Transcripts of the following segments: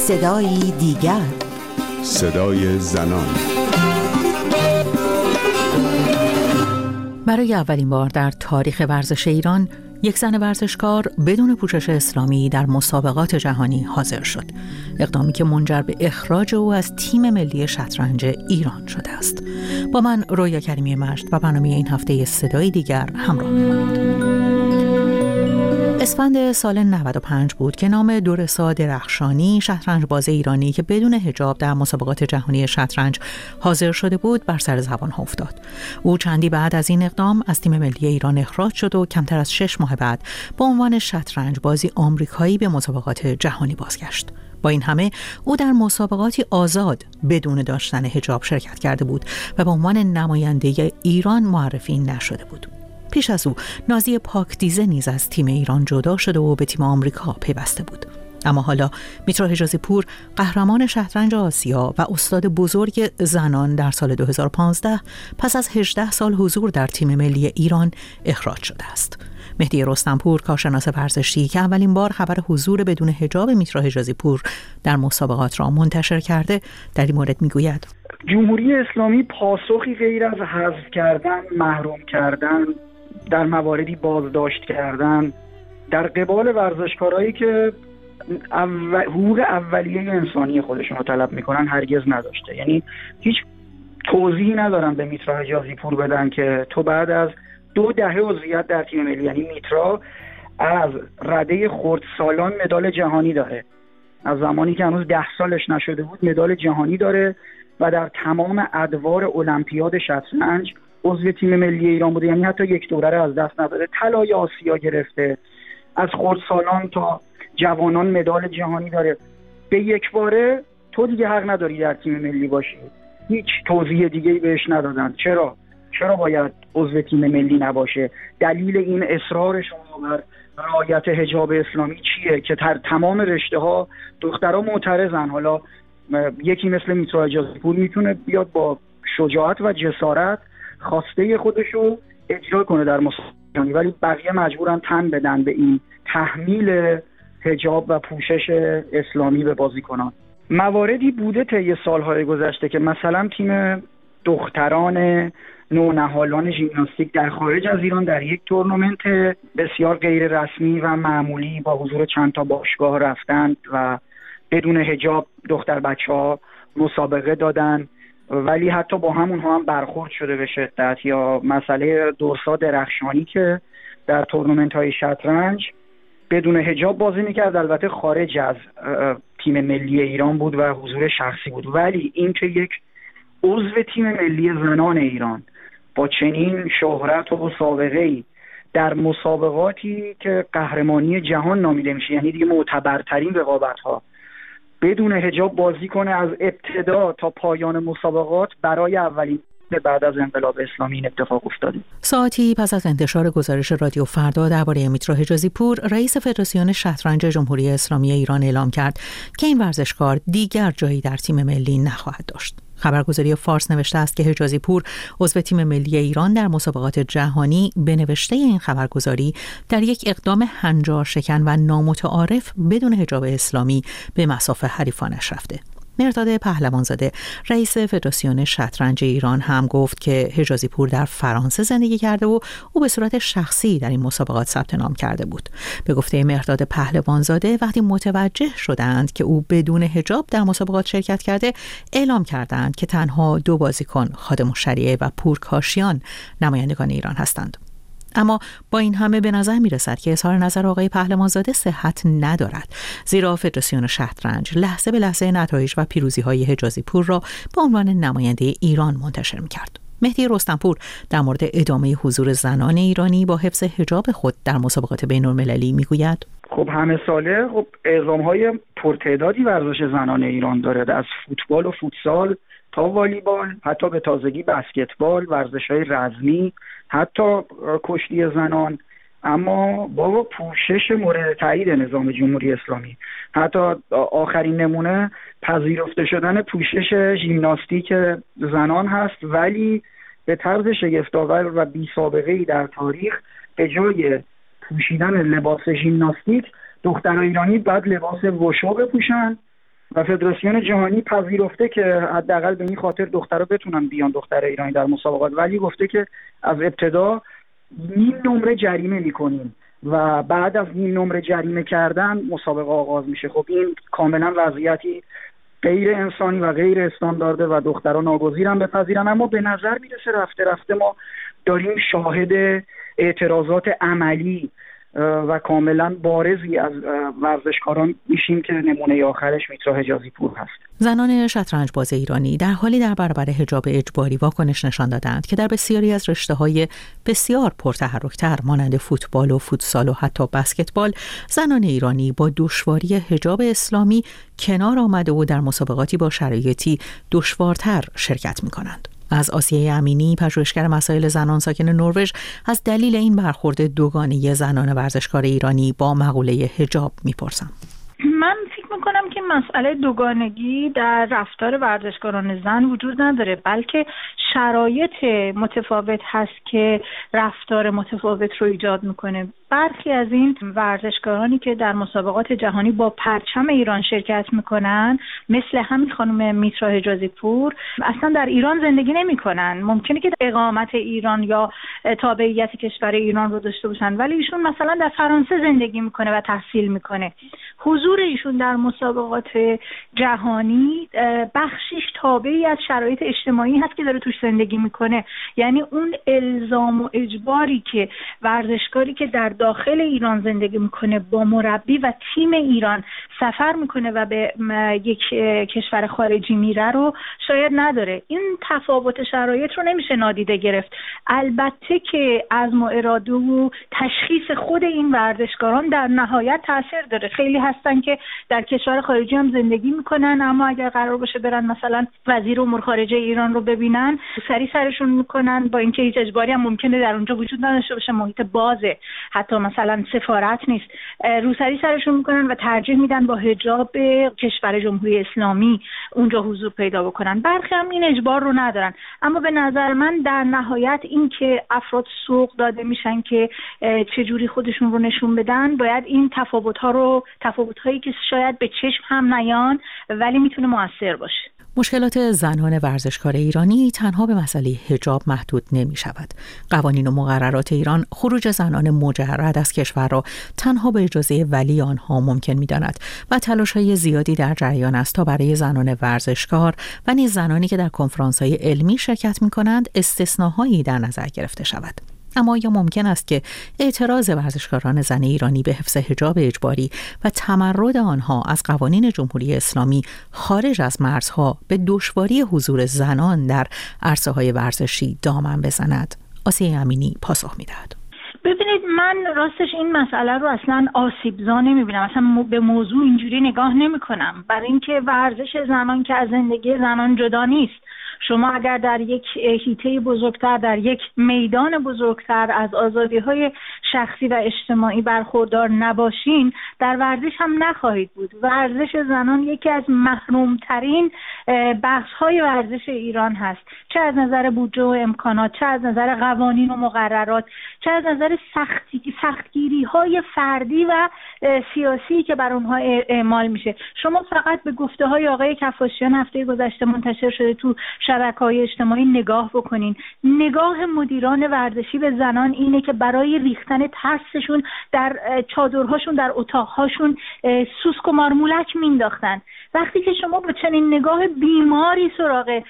صدایی دیگر، صدای زنان. برای اولین بار در تاریخ ورزش ایران یک زن ورزشکار بدون پوشش اسلامی در مسابقات جهانی حاضر شد. اقدامی که منجر به اخراج او از تیم ملی شطرنج ایران شده است. با من رویا کریمی مجد و برنامه این هفته صدای دیگر همراه بمانید. اسفند سال 95 بود که نام دورسا درخشانی، شطرنج باز ایرانی که بدون حجاب در مسابقات جهانی شطرنج حاضر شده بود، بر سر زبان ها افتاد. او چندی بعد از این اقدام از تیم ملی ایران اخراج شد و کمتر از 6 ماه بعد با عنوان شطرنج بازی آمریکایی به مسابقات جهانی بازگشت. با این همه او در مسابقاتی آزاد بدون داشتن حجاب شرکت کرده بود و به عنوان نماینده ایران معرفی نشده بود. پیش از او نازی پاکدیزه نیز از تیم ایران جدا شده و به تیم آمریکا پیوسته بود. اما حالا میترا حجازی پور، قهرمان شطرنج آسیا و استاد بزرگ زنان در سال 2015 پس از 18 سال حضور در تیم ملی ایران اخراج شده است. مهدی رستمپور، کارشناس ورزشی که اولین بار خبر حضور بدون حجاب میترا حجازی پور در مسابقات را منتشر کرده، در این مورد میگوید: جمهوری اسلامی پاسخی غیر از حذف کردن، محروم کردن، در مواردی بازداشت کردن در قبال ورزشکارایی که حقوق اولیه انسانی خودشون رو طلب میکنن هرگز نداشته. یعنی هیچ توضیحی ندارن به میترا حجازی پور بدن که تو بعد از 2 دهه عضویت در تیم ملی، یعنی میترا از رده خردسالان مدال جهانی داره، از زمانی که هنوز 10 سالش نشده بود مدال جهانی داره و در تمام ادوار المپیاد شطرنج عضو تیم ملی ایران بوده. یعنی حتی یک دوره رو از دست نداده، طلای آسیا گرفته، از خردسالان تا جوانان مدال جهانی داره. به یک باره تو دیگه حق نداری در تیم ملی باشی. هیچ توضیح دیگه‌ای بهش ندادن. چرا باید عضو تیم ملی نباشه؟ دلیل این اصرار شما بر رعایت حجاب اسلامی چیه که در تمام رشته‌ها دخترها معترضن؟ حالا یکی مثل میترا حجازی پور میتونه بیاد با شجاعت و جسارت خواسته خودشو اجرا کنه در مسابقات، ولی بقیه مجبورن تن بدن به این تحمیل حجاب و پوشش اسلامی به بازیکنان. مواردی بوده طی سالهای گذشته که مثلا تیم دختران نونهالان ژیمناستیک در خارج از ایران در یک تورنمنت بسیار غیر رسمی و معمولی با حضور چند تا باشگاه رفتند و بدون حجاب دختر بچه‌ها مسابقه دادن، ولی حتی با همونها هم برخورد شده به شدت. یا مسئله دورسا درخشانی که در تورنمنت‌های شطرنج بدون حجاب بازی میکرد، البته خارج از تیم ملی ایران بود و حضور شخصی بود، ولی این که یک عضو تیم ملی زنان ایران با چنین شهرت و سابقه‌ای در مسابقاتی که قهرمانی جهان نامیده میشه، یعنی دیگه معتبرترین رقابت‌ها، بدون حجاب بازی کنه از ابتدا تا پایان مسابقات، برای اولین بعد از انقلاب اسلامی این اتفاق افتاده. ساعتی پس از انتشار گزارش رادیو فردا درباره میترا حجازی پور، رئیس فدراسیون شطرنج جمهوری اسلامی ایران اعلام کرد که این ورزشکار دیگر جایی در تیم ملی نخواهد داشت. خبرگزاری فارس نوشته است که حجازی پور، عضو تیم ملی ایران در مسابقات جهانی، به نوشته این خبرگزاری در یک اقدام هنجار شکن و نامتعارف بدون حجاب اسلامی به مصاف حریفانش رفته. مرداد پهلوانزاده، رئیس فدراسیون شطرنج ایران، هم گفت که حجازی پور در فرانسه زندگی کرده و او به صورت شخصی در این مسابقات ثبت نام کرده بود. به گفته مرداد پهلوانزاده، وقتی متوجه شدند که او بدون حجاب در مسابقات شرکت کرده، اعلام کردند که تنها 2 بازیکن، خادم الشریعه و پورکاشیان، نمایندگان ایران هستند. اما با این همه به نظر می رسد که اظهار نظر آقای پهلوانزاده صحت ندارد، زیرا فدراسیون شطرنج لحظه به لحظه نتایج و پیروزی های حجازی پور را به عنوان نماینده ایران منتشر می کرد. مهدی رستمپور در مورد ادامه حضور زنان ایرانی با حفظ حجاب خود در مسابقات بین‌المللی می گوید: خب همه ساله اعزام‌های پرتعدادی ورزش زنان ایران داره، از فوتبال و فوتسال تا والیبال، حتی به تازگی بسکتبال، ورزش‌های رزمی، حتی کشتی زنان. اما با پوشش مورد تایید نظام جمهوری اسلامی، حتی آخرین نمونه پذیرفته شدن پوشش ژیمناستیک زنان هست، ولی به طرز شگفت‌آور و بی‌سابقه‌ای در تاریخ به جای پوشیدن لباس ژیمناستیک، دختران ایرانی باید لباس وشو بپوشن و فدراسیون جهانی پذیرفته که حداقل به این خاطر دخترها بتونن بیان، دختر ایرانی در مسابقات، ولی گفته که از ابتدا نیم نمره جریمه میکنیم و بعد از نیم نمره جریمه کردن مسابقه آغاز میشه. خب این کاملا وضعیتی غیر انسانی و غیر استاندارده و دخترها ناگزیرن بپذیرن. اما به نظر میرسه رفته رفته ما داریم شاهد اعتراضات عملی و کاملا بارزی از ورزشکاران میشیم که نمونه آخرش میترا حجازی پور هست. زنان شطرنج باز ایرانی در حالی در برابر حجاب اجباری واکنش نشان دادند که در بسیاری از رشته‌های بسیار پرتحرک‌تر مانند فوتبال و فوتسال و حتی بسکتبال، زنان ایرانی با دشواری حجاب اسلامی کنار آمده و در مسابقاتی با شرایطی دشوارتر شرکت می‌کنند. از آسیه امینی، پژوهشگر مسائل زنان ساکن نروژ، از دلیل این برخورد دوگانه زنان ورزشکار ایرانی با مقوله حجاب میپرسم. من فکر میکنم که مسئله دوگانگی در رفتار ورزشکاران زن وجود نداره، بلکه شرایط متفاوت هست که رفتار متفاوت رو ایجاد میکنه. برخی از این ورزشکارانی که در مسابقات جهانی با پرچم ایران شرکت میکنن، مثل همین خانم میترا حجازی پور، اصلا در ایران زندگی نمیکنن. ممکنه که اقامت ایران یا تابعیت کشور ایران رو داشته باشن، ولی ایشون مثلا در فرانسه زندگی میکنه و تحصیل میکنه. حضور ایشون در مسابقات جهانی بخشش تابعی از شرایط اجتماعی هست که داره توش زندگی میکنه. یعنی اون الزام و اجباری که ورزشکاری که در داخل ایران زندگی میکنه با مربی و تیم ایران سفر میکنه و به یک کشور خارجی میره رو شاید نداره. این تفاوت شرایط رو نمیشه نادیده گرفت. البته که عزم و اراده و تشخیص خود این ورزشکاران در نهایت تاثیر داره. خیلی هستن که در کشور خارجی هم زندگی میکنن، اما اگر قرار باشه برن مثلا وزیر امور خارجه ایران رو ببینن، سری سرشون میکنن، با اینکه هیچ اجباری هم ممکنه در اونجا وجود نداشته باشه، محیط بازه، حتی مثلا سفارت نیست، روسری سرشون میکنن و ترجیح میدن با حجاب کشور جمهوری اسلامی اونجا حضور پیدا بکنن. برخی هم این اجبار رو ندارن. اما به نظر من در نهایت این که افراد سوق داده میشن که چجوری خودشون رو نشون بدن، باید این تفاوت‌هایی که شاید به چشم هم نیان ولی میتونه مؤثر باشه. مشکلات زنان ورزشکار ایرانی تنها به مسئله حجاب محدود نمی شود. قوانین و مقررات ایران خروج زنان مجرد از کشور را تنها به اجازه ولی آنها ممکن می داند و تلاش‌های زیادی در جریان است تا برای زنان ورزشکار و نیز زنانی که در کنفرانس‌های علمی شرکت می کنند استثناهایی در نظر گرفته شود. اما یا ممکن است که اعتراض ورزشکاران زن ایرانی به حفظ حجاب اجباری و تمرد آنها از قوانین جمهوری اسلامی خارج از مرزها به دشواری حضور زنان در عرصه‌های ورزشی دامن بزند؟ آسیه امینی پاسخ می‌دهد. ببینید، من راستش این مسئله رو اصلا آسیبزا نمی‌بینم، اصلا به موضوع اینجوری نگاه نمی‌کنم، برای اینکه ورزش زنان که از زندگی زنان جدا نیست. شما اگر در یک حیطه بزرگتر، در یک میدان بزرگتر از آزادی‌های شخصی و اجتماعی برخوردار نباشین، در ورزش هم نخواهید بود. ورزش زنان یکی از محرومترین بخش‌های ورزش ایران هست، چه از نظر بودجه و امکانات، چه از نظر قوانین و مقررات، چه از نظر سختگیری‌های فردی و سیاسی که بر اونها اعمال میشه. شما فقط به گفته‌های آقای کفاشیان هفته گذشته منتشر شده تو شبکه‌های اجتماعی نگاه بکنین. نگاه مدیران ورزشی به زنان اینه که برای ریختن ترسشون در چادرهاشون، در اتاقهاشون سوسک و مارمولک مینداختن. وقتی که شما با چنین نگاه بیماری سراغ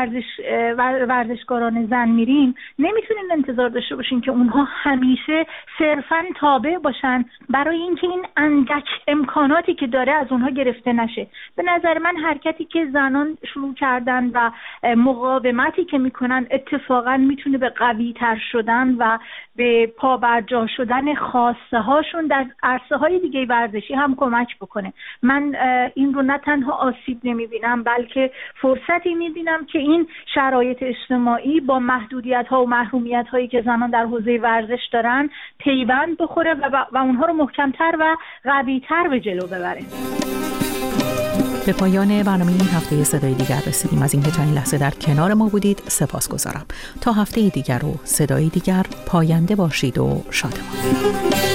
ورزشکاران زن میرین، نمیتونین انتظار داشته باشین که اونها همیشه صرفاً تابع باشن برای اینکه این اندک امکاناتی که داره از اونها گرفته نشه. به نظر من حرکتی که زنان شروع کردن و مقاومتی که میکنن اتفاقاً میتونه به قوی تر شدن و به پابرجا شدن خواسته هاشون در عرصه های دیگه ورزشی هم کمک بکنه. من این رو نه تنها آسیب نمیبینم، بلکه فرصتی میبینم که این شرایط اجتماعی با محدودیت ها و محرومیت هایی که زنان در حوزه ورزش دارن پیوند بخوره و اونها رو محکمتر و قویتر به جلو ببره. به پایان برنامه این هفته صدای دیگر رسیدیم. از اینکه تا این لحظه در کنار ما بودید سپاسگزارم. تا هفته دیگر و صدای دیگر، پاینده باشید و شادمان.